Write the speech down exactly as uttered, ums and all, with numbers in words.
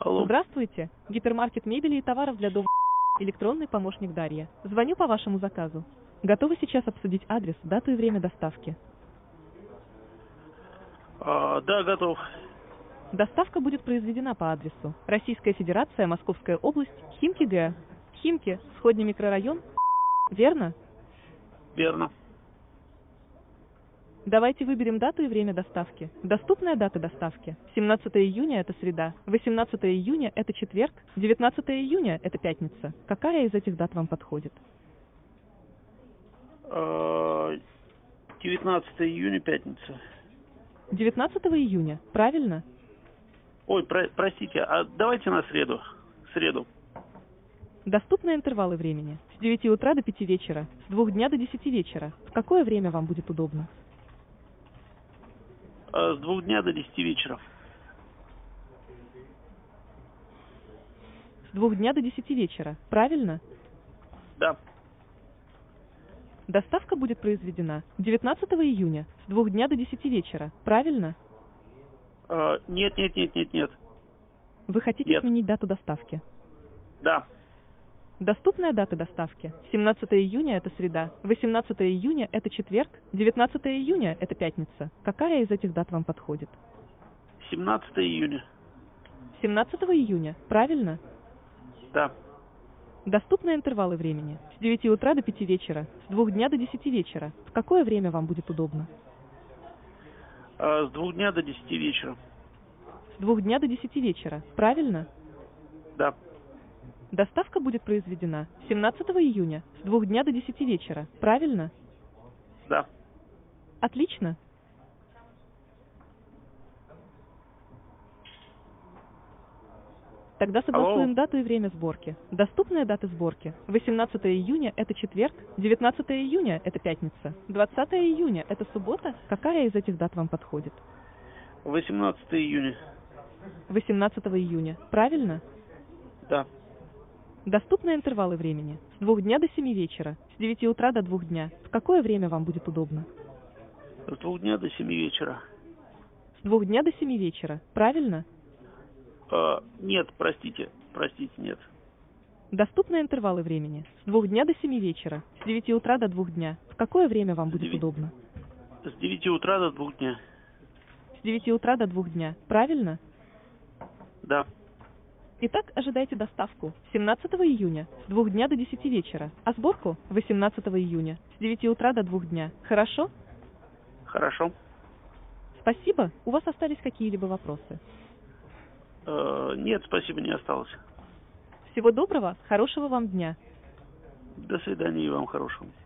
Алло. Здравствуйте, гипермаркет мебели и товаров для дома, электронный помощник Дарья. Звоню по вашему заказу. Готовы сейчас обсудить адрес, дату и время доставки? А, да, готов. Доставка будет произведена по адресу: Российская Федерация, Московская область, Химки ГЭ. Химки, Сходний микрорайон. Верно? Верно. Давайте выберем дату и время доставки. Доступная дата доставки: семнадцатое июня – это среда, восемнадцатое июня – это четверг, девятнадцатое июня – это пятница. Какая из этих дат вам подходит? А, девятнадцатое июня, пятница. девятнадцатого июня, правильно? Ой, про простите, а давайте на среду. Среду. Доступные интервалы времени: с девяти утра до пяти вечера, с двух дня до десяти вечера. В какое время вам будет удобно? А, с двух дня до десяти вечера. С двух дня до десяти вечера, правильно? Да. Доставка будет произведена девятнадцатого июня, с двух дня до десяти вечера, правильно? А, нет, нет, нет, нет, нет. Вы хотите Нет. сменить дату доставки? Да. Доступная дата доставки: семнадцатое июня – это среда, восемнадцатое июня – это четверг, девятнадцатое июня – это пятница. Какая из этих дат вам подходит? семнадцатое июня. семнадцатого июня, правильно? Да. Доступные интервалы времени: с девяти утра до пяти вечера, с двух дня до десяти вечера. В какое время вам будет удобно? А, с двух дня до десяти вечера. С двух дня до десяти вечера, правильно? Да. Доставка будет произведена семнадцатого июня, с двух дня до десяти вечера, правильно? Да. Отлично. Тогда согласуем Алло. дату и время сборки. Доступные даты сборки: восемнадцатое июня – это четверг, девятнадцатое июня – это пятница, двадцатое июня – это суббота. Какая из этих дат вам подходит? восемнадцатое июня. восемнадцатого июня, правильно? Да. Доступные интервалы времени: с двух дня до семи вечера, с девяти утра до двух дня. В какое время вам будет удобно? С двух дня до семи вечера. С двух дня до семи вечера, правильно? А, нет, простите, простите, нет. Доступные интервалы времени: с двух дня до семи вечера, с девяти утра до двух дня. В какое время вам С будет девяти удобно? С девяти утра до двух дня. С девяти утра до двух дня, правильно? Да. Итак, ожидайте доставку семнадцатого июня, с двух дня до десяти вечера, а сборку восемнадцатого июня, с девяти утра до двух дня. Хорошо? Хорошо. Спасибо. У вас остались какие-либо вопросы? Э, нет, спасибо, не осталось. Всего доброго, хорошего вам дня. До свидания и вам хорошего.